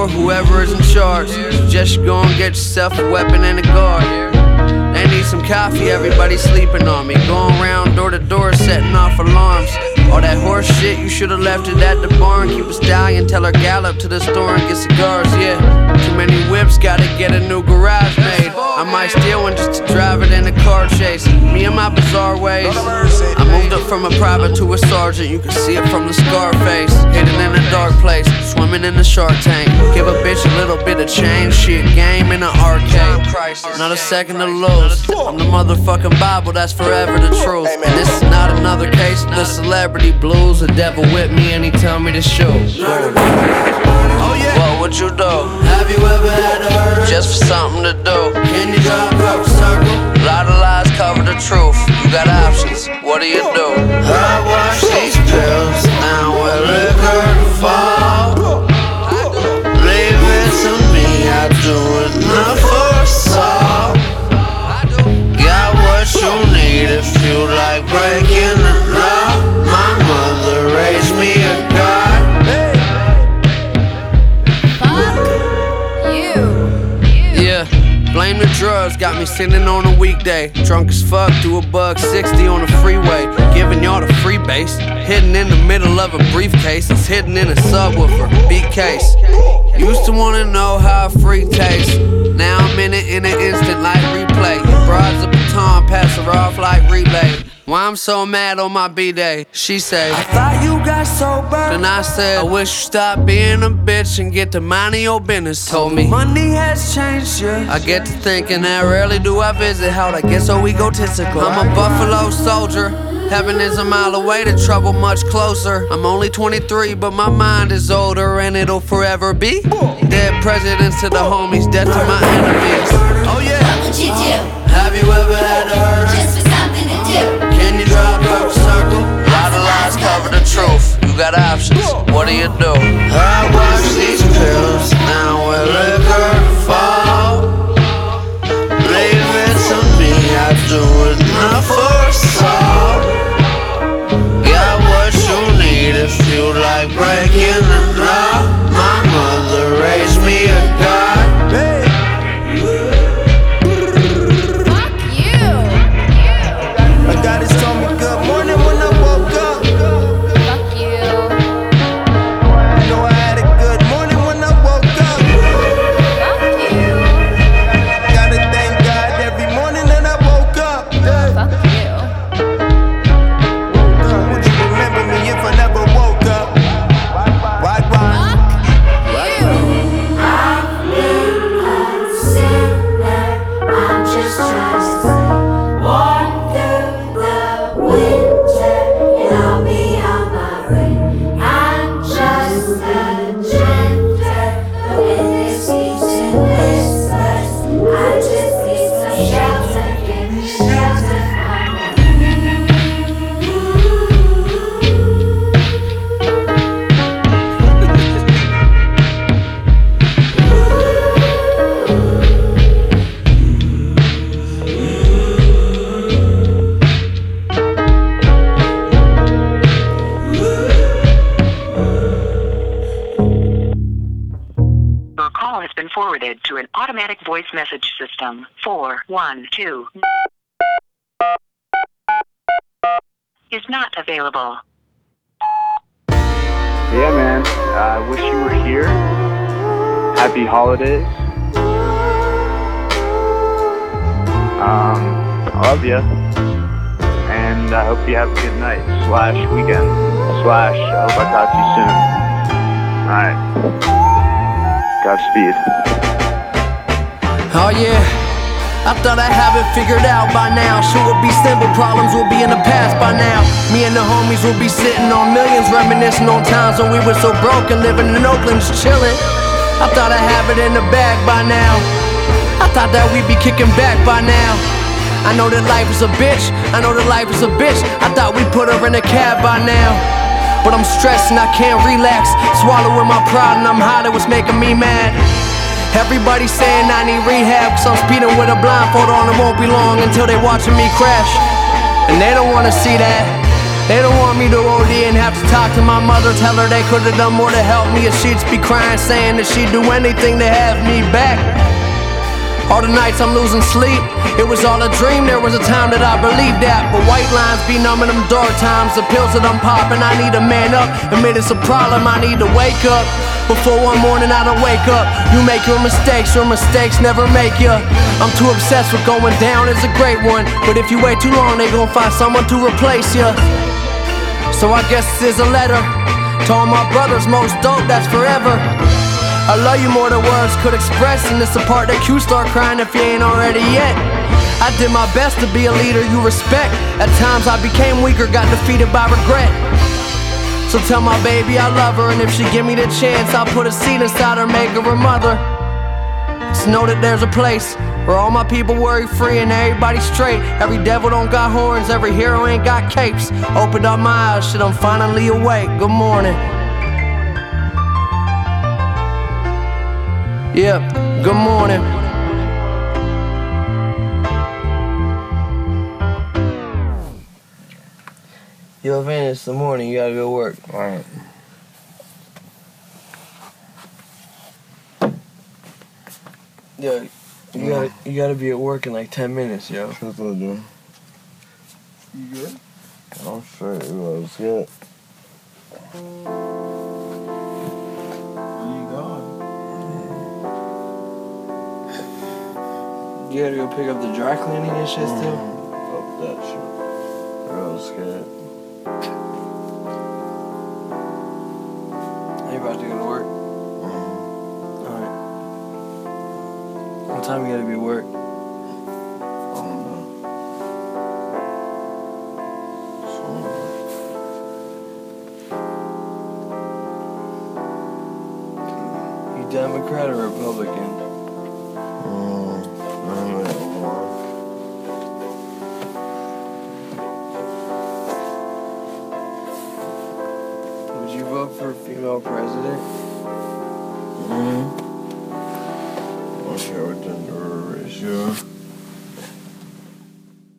whoever is in charge. Just go and get yourself a weapon and a guard. They need some coffee, everybody sleeping on me. Going around door to door, setting off alarms. All that horse shit, you should've left it at the barn. Keep a stallion, tell her gallop to the store and get cigars, yeah. Too many whips, gotta get a new garage made. I might steal one just to drive it in a car chase. Me and my bizarre ways. I moved up from a private to a sergeant. You can see it from the scar face. Hidden in a dark place, swimming in the shark tank. Give a bitch a little bit of change. Shit, game in an arcade. Not a second to lose. I'm the motherfucking Bible, that's forever the truth. And this is not another case of the celebrity blues. The devil with me and he tell me to shoot. What would you do? Have you ever had to hurt just for something to do? Can you drive up a circle? A lot of lies cover the truth. You got options, what do you do? I wash these pills down with liquor to fall. Leave it to me, I do enough for us all. Got what you need if you like breaking the law. My mother raised me a god. Blame the drugs, got me sitting on a weekday. Drunk as fuck, do $160 on the freeway. Giving y'all the free base. Hidden in the middle of a briefcase. It's hidden in a subwoofer, beat case. Used to wanna know how a freak tastes. Now I'm in it in an instant like replay. Broads a baton, pass her off like relay. Why I'm so mad on my B-day? She say, I thought you got sober. Then I said, I wish you stopped being a bitch and get to minding your business. Told me, money has changed you. I get to thinking that rarely do I visit how I get so egotistical. I'm a Buffalo soldier. Heaven is a mile away, the trouble much closer. I'm only 23, but my mind is older, and it'll forever be dead presidents to the homies, death to my enemies. Oh yeah. What would you do? Have you ever had to hurt just for something to do? Can you drive up a circle? A lot of lies cover the truth. You got options, what do you do? I wash these pills down with liquor to fall. Leave it to me, I do enough for us all. Got what you need if you like breaking the law. My mother raised me a god. Fuck you. My goddess told me good morning when I woke up. Fuck you. Know I had a good morning when I woke up. Fuck you. Gotta thank God every morning that I woke up. Fuck you. Would you remember me if I never woke up? Why? Fuck you. I'm just trying to walk through the winter and I'll be on my way. I'm just a drifter with this keeps and whispers. I just need some shelter, give me shelter Your call has been forwarded to an automatic voice message system. 412 is not available. Yeah, man. I wish you were here. Happy holidays. I love you. And I hope you have a good night / weekend / I hope I talk to you soon. Alright. Godspeed. Oh yeah, I thought I have it figured out by now. Sure would be simple, problems will be in the past by now. Me and the homies will be sitting on millions, reminiscing on times when we were so broken, living in Oakland, just chilling. I thought I have it in the bag by now. I thought that we'd be kicking back by now. I know that life is a bitch, I know that life is a bitch. I thought we put her in a cab by now. But I'm stressed and I can't relax. Swallowing my pride and I'm high, that was making me mad. Everybody saying I need rehab, cause I'm speeding with a blindfold on. It won't be long until they watching me crash. And they don't wanna see that. They don't want me to OD and have to talk to my mother. Tell her they could've done more to help me. If she'd be crying, saying that she'd do anything to have me back. All the nights I'm losing sleep, it was all a dream. There was a time that I believed that, but white lines be numbing them dark times. The pills that I'm popping, I need to man up. Admit it's a problem, I need to wake up. Before one morning I don't wake up. You make your mistakes never make ya. I'm too obsessed with going down as a great one, but if you wait too long, they gon' find someone to replace ya. So I guess this is a letter to all my brothers, most dope, that's forever. I love you more than words could express, and it's the part that you start crying if you ain't already yet. I did my best to be a leader you respect. At times I became weaker, got defeated by regret. So tell my baby I love her, and if she give me the chance, I'll put a seed inside her, make her a mother. Just know that there's a place where all my people worry free and everybody straight. Every devil don't got horns, every hero ain't got capes. Opened up my eyes, shit, I'm finally awake. Good morning. Yeah, good morning. Yo, Van, it's the morning, you gotta go to work. Alright. Yo, you gotta be at work in like 10 minutes, yo. What do I do? You good? I'm straight, it was good. You gone? You gotta go pick up the dry cleaning and shit still? Fuck that shit. I was scared. Are you about to go to work? Alright. What time you gotta be at work? I don't know. You Democrat or Republican? Would you vote for a female president? What's your gender ratio?